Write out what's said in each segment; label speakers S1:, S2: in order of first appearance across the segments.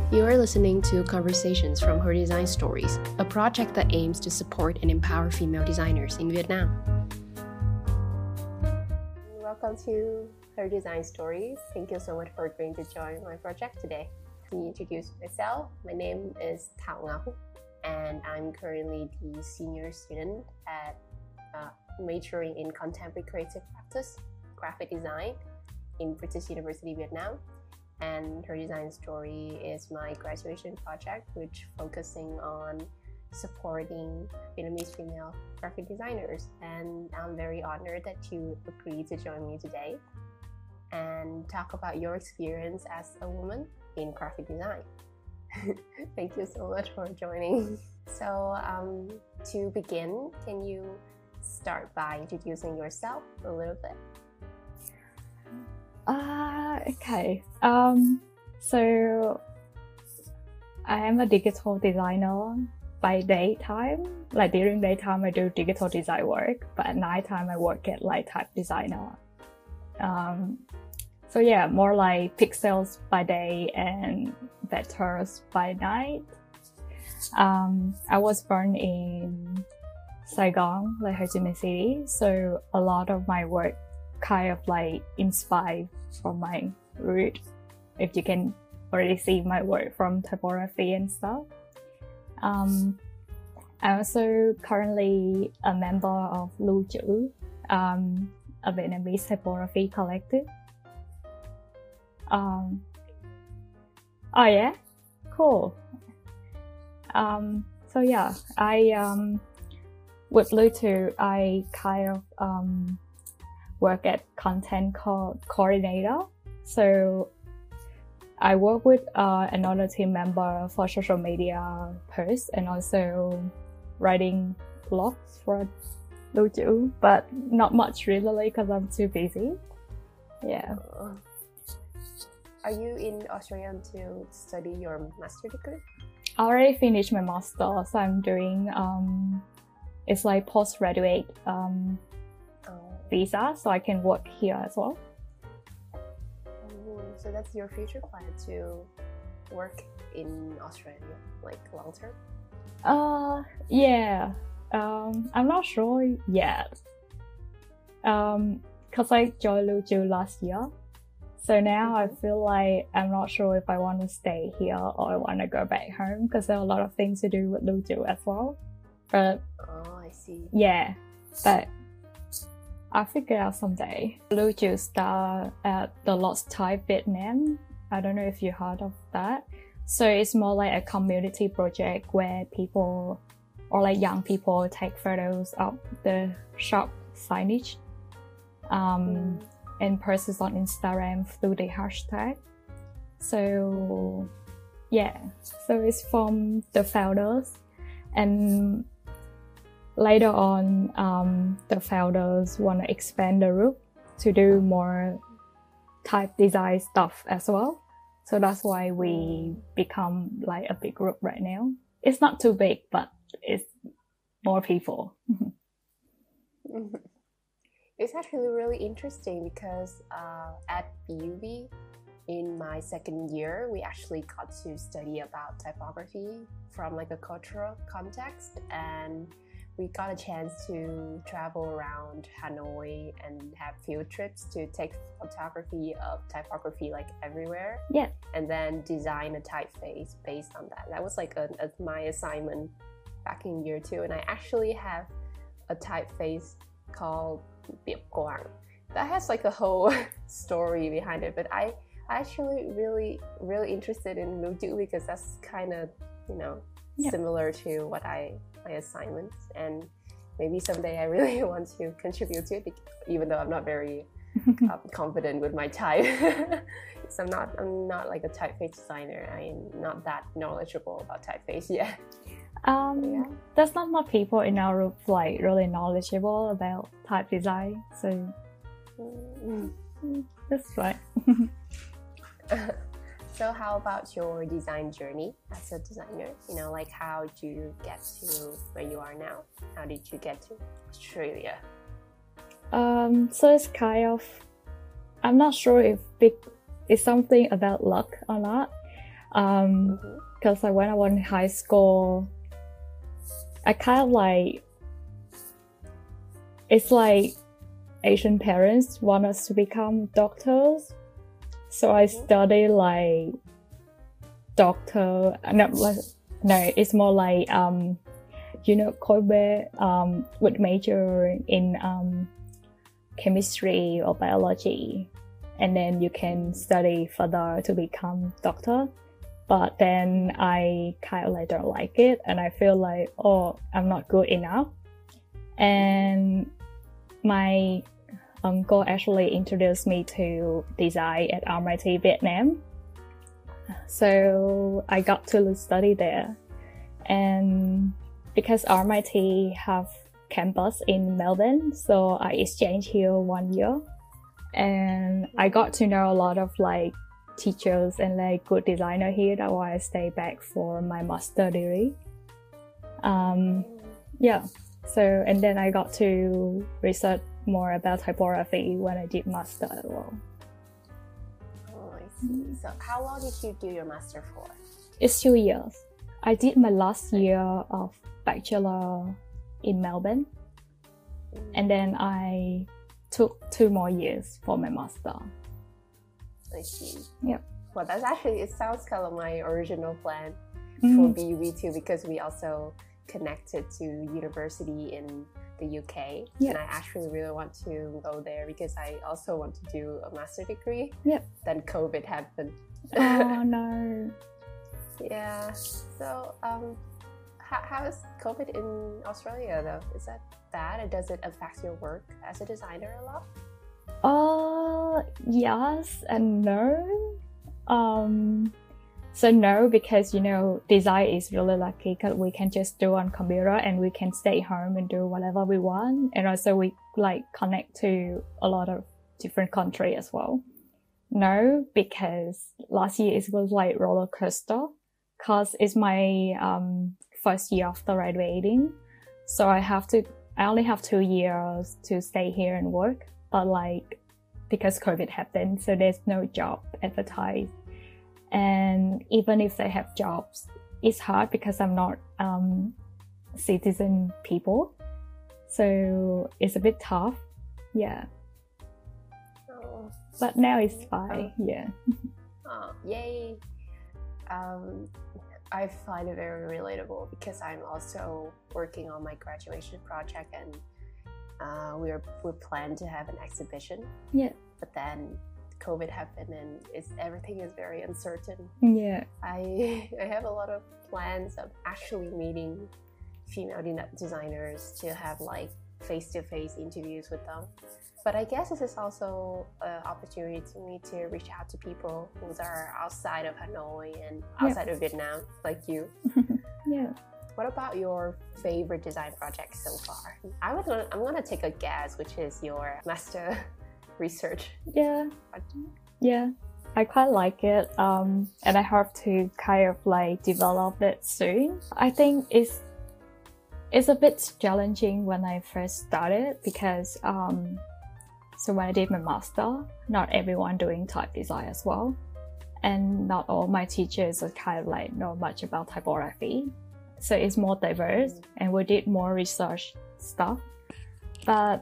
S1: You are listening to Conversations from Her Design Stories, a project that aims to support and empower female designers in Vietnam. Welcome to Her Design Stories. Thank you so much for agreeing to join my project today. To introduce myself, my name is Thảo Ngọc, and I'm currently the senior student at majoring in contemporary creative practice, graphic design in British University, Vietnam. And Her Design Story is my graduation project, which focusing on supporting Vietnamese female graphic designers. And I'm very honored that you agreed to join me today and talk about your experience as a woman in graphic design. Thank you so much for joining. So to begin, can you start by introducing yourself a little bit?
S2: Okay. So I am a digital designer by daytime. Like during daytime, I do digital design work, but at nighttime, I work at like type designer. So yeah, more like pixels by day and vectors by night. I was born in Saigon, like Ho Chi Minh City. So a lot of my work kind of like inspired from my root, if you can already see my work from typography and stuff. I'm also currently a member of Lưu Trữ, a Vietnamese typography collective. Oh yeah, cool. So yeah, with Lưu Trữ, I kind of work at content coordinator. So I work with another team member for social media posts and also writing blogs for Lưu Trữ, but not much really because I'm too busy. Yeah.
S1: Are you in Australia to study your master degree?
S2: I already finished my master, so I'm doing it's like postgraduate visa, so I can work here as well.
S1: So that's your future plan, to work in Australia, like long term?
S2: Yeah. I'm not sure yet. Cause I joined Lưu Trữ last year. So now I feel like I'm not sure if I want to stay here or I want to go back home, because there are a lot of things to do with Lưu Trữ as well. But
S1: I see.
S2: Yeah, but I'll figure it out someday. Lưu Trữ started at the Lost Type Vietnam. I don't know if you heard of that. So it's more like a community project where people or like young people take photos of the shop signage and post it on Instagram through the hashtag. So yeah, so it's from the founders, and later on, the founders want to expand the group to do more type design stuff as well. So that's why we become like a big group right now. It's not too big, but it's more people.
S1: It's actually really interesting because at BUB, in my second year, we actually got to study about typography from like a cultural context, and we got a chance to travel around Hanoi and have field trips to take photography of typography like everywhere.
S2: Yeah.
S1: And then design a typeface based on that. That was like my assignment back in year 2. And I actually have a typeface called Biep Quang. That has like a whole story behind it. But I actually really interested in Lưu Trữ because that's kind of, similar to what my assignments, and maybe someday I really want to contribute to it, even though I'm not very confident with my type. So I'm not like a typeface designer. I'm not that knowledgeable about typeface yet.
S2: There's not much people in our group like really knowledgeable about type design, so that's right.
S1: So how about your design journey as a designer? Like how did you get to where you are now? How did you get to Australia?
S2: So it's kind of, I'm not sure if it's something about luck or not, Because like when I was in high school, I kind of like, it's like Asian parents want us to become doctors. So I study like doctor, no, it's more like, Kobe would major in chemistry or biology, and then you can study further to become doctor. But then I kind of like don't like it, and I feel like, oh, I'm not good enough. And my uncle actually introduced me to design at RMIT Vietnam. So I got to study there. And because RMIT have campus in Melbourne, so I exchanged here 1 year. And I got to know a lot of like teachers and like good designer here. That's why I stayed back for my master degree. Yeah. So, and then I got to research more about typography when I did master as well.
S1: Oh, I see. So how long did you do your master for?
S2: It's 2 years. I did my last year of bachelor in Melbourne. And then I took 2 more years for my master.
S1: I see.
S2: Yep.
S1: Well, that's actually, it sounds kind of my original plan for BUB too, because we also connected to university in the UK.
S2: Yep.
S1: And I actually really want to go there because I also want to do a master degree.
S2: Yep.
S1: Then COVID happened.
S2: Oh no.
S1: Yeah. So, how is COVID in Australia though? Is that bad? And does it affect your work as a designer a lot?
S2: Yes and no. So no, because design is really lucky because we can just do on computer and we can stay home and do whatever we want. And also we like connect to a lot of different countries as well. No, because last year it was like roller coaster because it's my first year after graduating. So I only have 2 years to stay here and work. But like, because COVID happened, so there's no job advertised. And even if they have jobs, it's hard because I'm not citizen people. So it's a bit tough. Yeah.
S1: Oh.
S2: But now it's fine. Yeah.
S1: Oh, yay. I find it very relatable because I'm also working on my graduation project and we planned to have an exhibition.
S2: Yeah.
S1: But then COVID happened and everything is very uncertain.
S2: Yeah.
S1: I have a lot of plans of actually meeting female designers to have like face-to-face interviews with them. But I guess this is also an opportunity to me to reach out to people who are outside of Hanoi and outside of Vietnam, like you.
S2: Yeah.
S1: What about your favorite design project so far? I'm gonna take a guess, which is your master research.
S2: Yeah. Yeah. I quite like it. And I hope to kind of like develop it soon. I think it's a bit challenging when I first started because so when I did my master, not everyone doing type design as well. And not all my teachers are kind of like know much about typography. So it's more diverse and we did more research stuff. But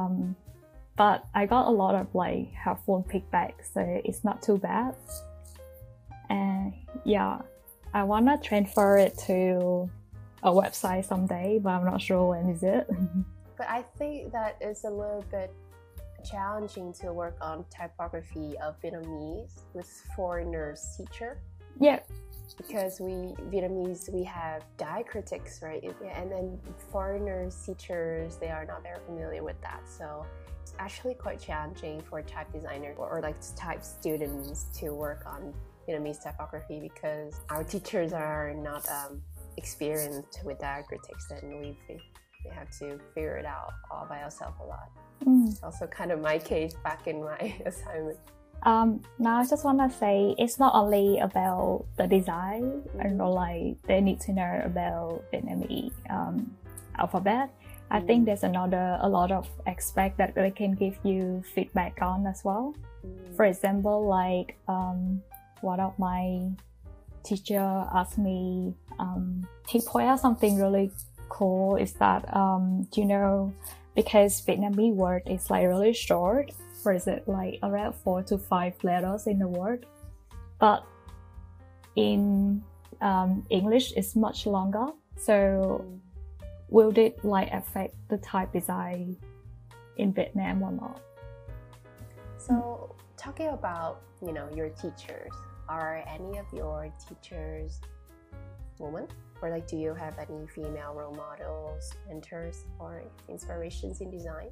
S2: I got a lot of like helpful feedback, so it's not too bad. And yeah, I wanna transfer it to a website someday, but I'm not sure when is it.
S1: But I think that it's a little bit challenging to work on typography of Vietnamese with foreigners teacher.
S2: Yeah.
S1: Because Vietnamese, we have diacritics, right? And then foreigners teachers, they are not very familiar with that. So it's actually quite challenging for type designers or like type students to work on Vietnamese typography because our teachers are not experienced with diacritics and we have to figure it out all by ourselves a lot. It's also kind of my case back in my assignment.
S2: Now I just want to say it's not only about the design, like they need to know about Vietnamese alphabet. I think there's a lot of aspects that they can give you feedback on as well. For example, like one of my teacher asked me, he pointed out something really cool is that, you know, because Vietnamese word is like really short, or is it like around 4 to 5 letters in the word, but in English it's much longer. So will it like affect the type design in Vietnam or not?
S1: So talking about, you know, your teachers, are any of your teachers women? Or like, do you have any female role models, mentors, or inspirations in design?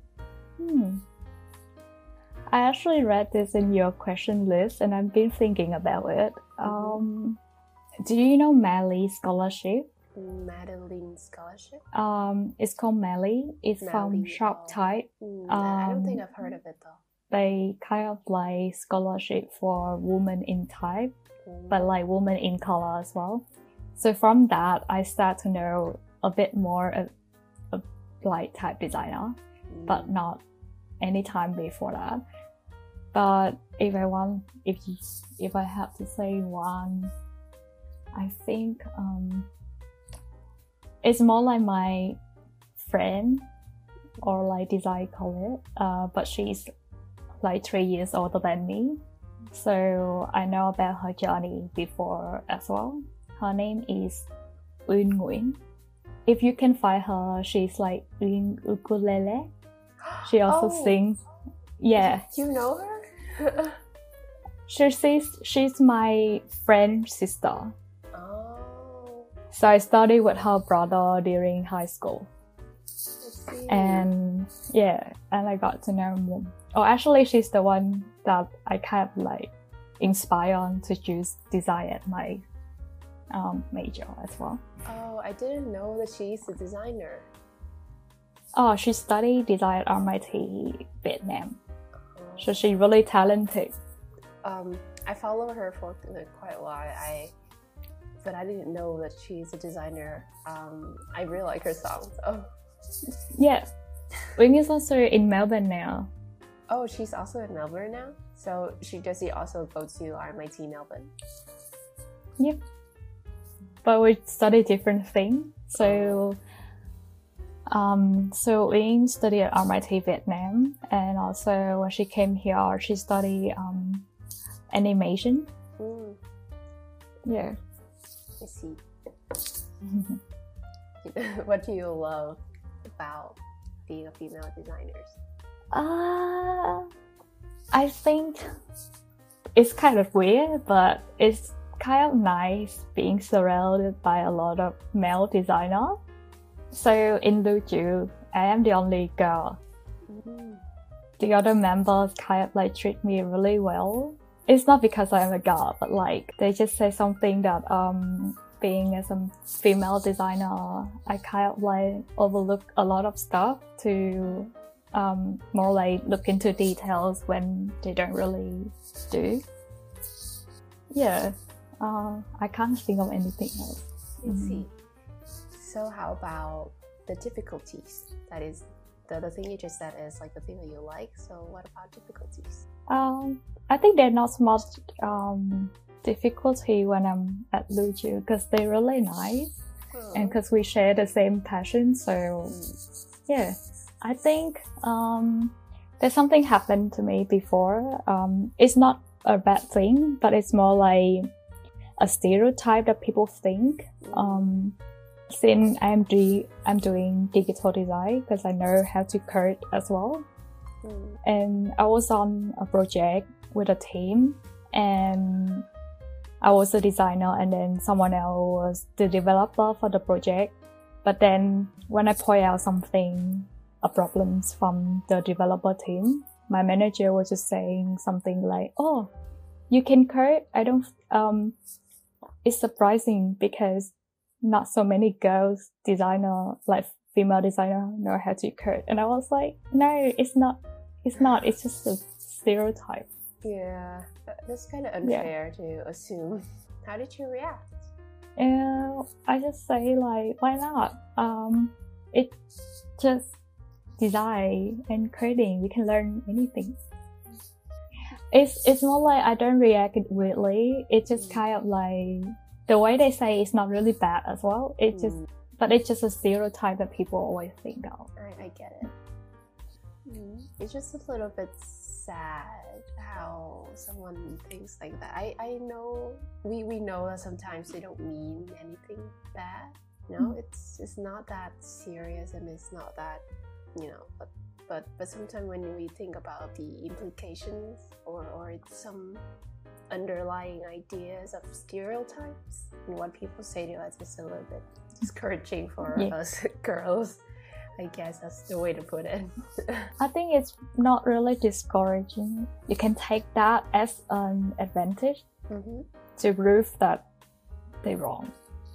S2: I actually read this in your question list and I've been thinking about it. Do you know Mali Scholarship?
S1: Madeline Scholarship?
S2: It's called Mali. It's from Shop Type.
S1: I don't think I've heard of it though.
S2: They kind of like scholarship for women in type, but like women in color as well. So from that, I start to know a bit more of like type designer, but not any time before that. But if I have to say one, I think it's more like my friend or like design colleague, but she's like 3 years older than me. So I know about her journey before as well. Her name is Uyên Nguyễn. If you can find her, she's like Uyên Ukulele. She also sings. Yeah.
S1: Do you know her?
S2: She's my friend's sister.
S1: Oh.
S2: So I studied with her brother during high school. And yeah, and I got to know more. Oh, actually, she's the one that I kind of like inspired to choose design at my major as well.
S1: Oh, I didn't know that she's a designer.
S2: Oh, she studied design at RMIT Vietnam. So she's really talented.
S1: I follow her for quite a while. But I didn't know that she's a designer. I really like her songs. Oh.
S2: Yeah. Uyên is also in Melbourne now.
S1: Oh, she's also in Melbourne now? So does she also go to RMIT Melbourne?
S2: Yep. But we study different things. So Uyên studied at RMIT Vietnam, and also when she came here, she studied animation. Yeah.
S1: I see. What do you love about being a female designer?
S2: I think it's kind of weird, but it's kind of nice being surrounded by a lot of male designers. So in Luju, I am the only girl. The other members kind of like treat me really well. It's not because I'm a girl, but like they just say something that being as a female designer, I kind of like overlook a lot of stuff to more like look into details when they don't really do. Yeah, I can't think of anything else.
S1: I see. So how about the difficulties? That is, the thing you just said is like the thing that you like. So what about difficulties?
S2: I think there's not so much difficulty when I'm at Luju because they're really nice and because we share the same passion. So yeah, I think there's something happened to me before. It's not a bad thing, but it's more like a stereotype that people think. Since I'm doing digital design because I know how to code as well. And I was on a project with a team and I was a designer and then someone else was the developer for the project. But then when I point out a problems from the developer team, my manager was just saying something like, "Oh, you can code?" It's surprising because not so many girls designer, like female designer, know how to code. And I was like, no, it's not. It's just a stereotype.
S1: Yeah, that's kind of unfair to assume. How did you react?
S2: I just say like, why not? It's just design and coding. We can learn anything. It's more like I don't react weirdly. It's just kind of like the way they say it's not really bad as well. But it's just a stereotype that people always think of.
S1: I get it. It's just a little bit sad how someone thinks like that. I know we know that sometimes they don't mean anything bad. It's not that serious, and it's not that, but sometimes when we think about the implications or some underlying ideas of stereotypes and what people say to us is a little bit discouraging for us girls. I guess that's the way to put it.
S2: I think it's not really discouraging. You can take that as an advantage to prove that they're wrong.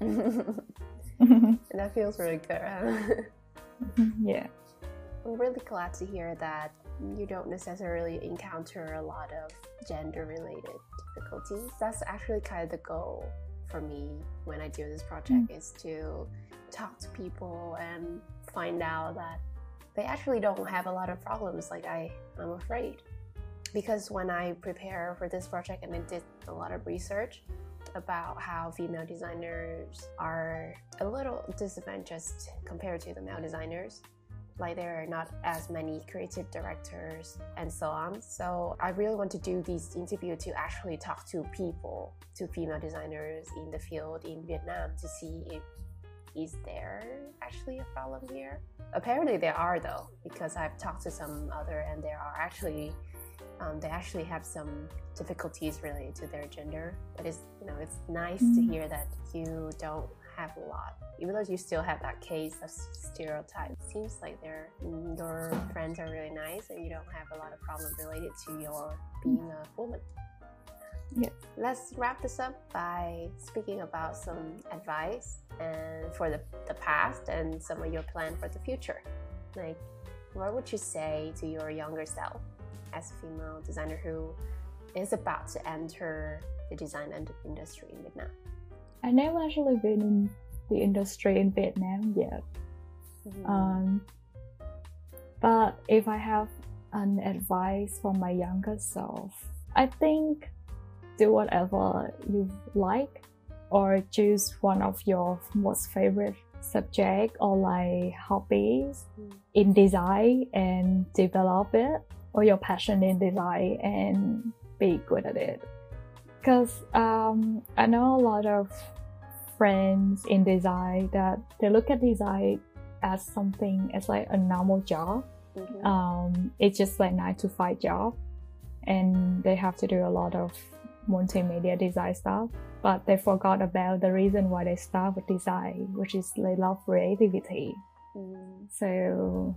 S1: And that feels really good, huh?
S2: Yeah.
S1: I'm really glad to hear that you don't necessarily encounter a lot of gender-related difficulties. That's actually kind of the goal for me when I do this project, is to talk to people and find out that they actually don't have a lot of problems like I'm afraid. Because when I prepare for this project and I did a lot of research about how female designers are a little disadvantaged compared to the male designers, like there are not as many creative directors and so on. So I really want to do this interview to actually talk to people, to female designers in the field in Vietnam, to see if is there actually a problem here. Apparently there are, though, because I've talked to some other, and there are actually they actually have some difficulties related to their gender. But it's nice to hear that you don't have a lot, even though you still have that case of stereotype. It seems like your friends are really nice, and you don't have a lot of problems related to your being a woman.
S2: Yeah.
S1: Let's wrap this up by speaking about some advice and for the past and some of your plan for the future. Like, what would you say to your younger self as a female designer who is about to enter the design industry in Vietnam?
S2: I never actually been in the industry in Vietnam yet. But if I have an advice for my younger self, I think do whatever you like, or choose one of your most favorite subject or like hobbies in design and develop it, or your passion in design and be good at it. Because I know a lot of friends in design that they look at design as something, as like a normal job. It's just like 9-to-5 job, and they have to do a lot of multimedia design stuff, but they forgot about the reason why they start with design, which is they love creativity. So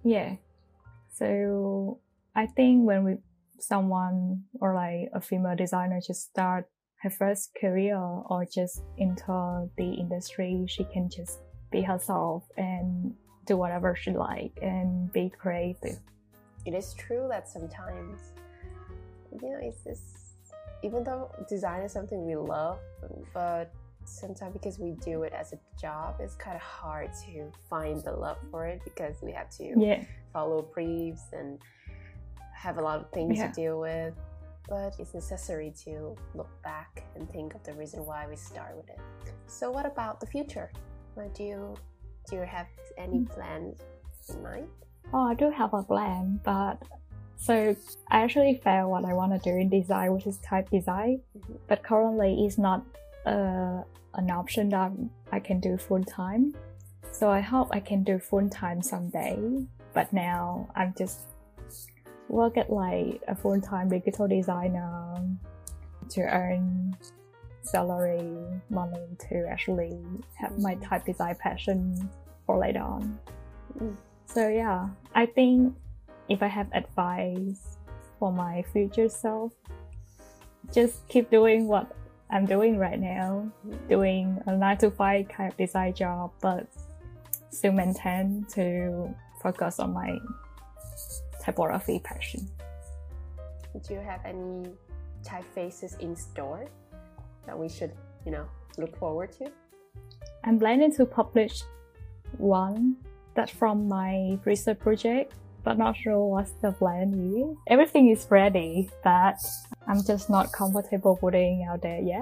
S2: I think when someone or like a female designer just start her first career or just enter the industry, she can just be herself and do whatever she like and be creative.
S1: It is true that sometimes, it's this, even though design is something we love, but sometimes because we do it as a job, it's kind of hard to find the love for it, because we have to follow briefs and have a lot of things to deal with. But it's necessary to look back and think of the reason why we start with it. So what about the future? Do you have any plans in mind?
S2: Oh, I do have a plan, but so I actually found what I want to do in design, which is type design, but currently it's not an option that I can do full time. So I hope I can do full time someday, but now I'm just work at like a full time digital designer to earn salary, money to actually have my type design passion for later on. So yeah, I think if I have advice for my future self, just keep doing what I'm doing right now, doing a 9-to-5 kind of design job, but still maintain to focus on my typography passion.
S1: Do you have any typefaces in store that we should, look forward to?
S2: I'm planning to publish one that's from my research project, but not sure what's the plan is. Everything is ready, but I'm just not comfortable putting out there yet.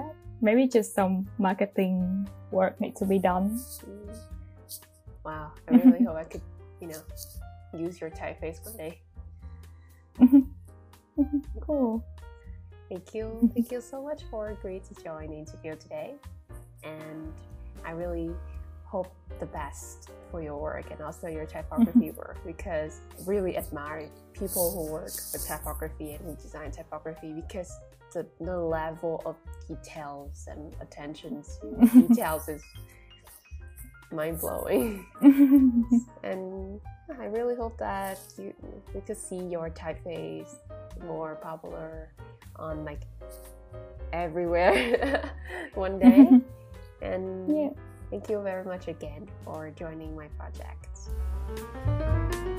S2: maybe just some marketing work needs to be done.
S1: Wow, I really hope I could, use your typeface one day.
S2: Cool.
S1: Thank you so much for agreeing to join the interview today, and I really hope the best for your work and also your typography work, because I really admire people who work with typography and who design typography, because the level of details and attention to details is mind-blowing. And I really hope that we could see your typeface more popular on like everywhere one day. And thank you very much again for joining my project.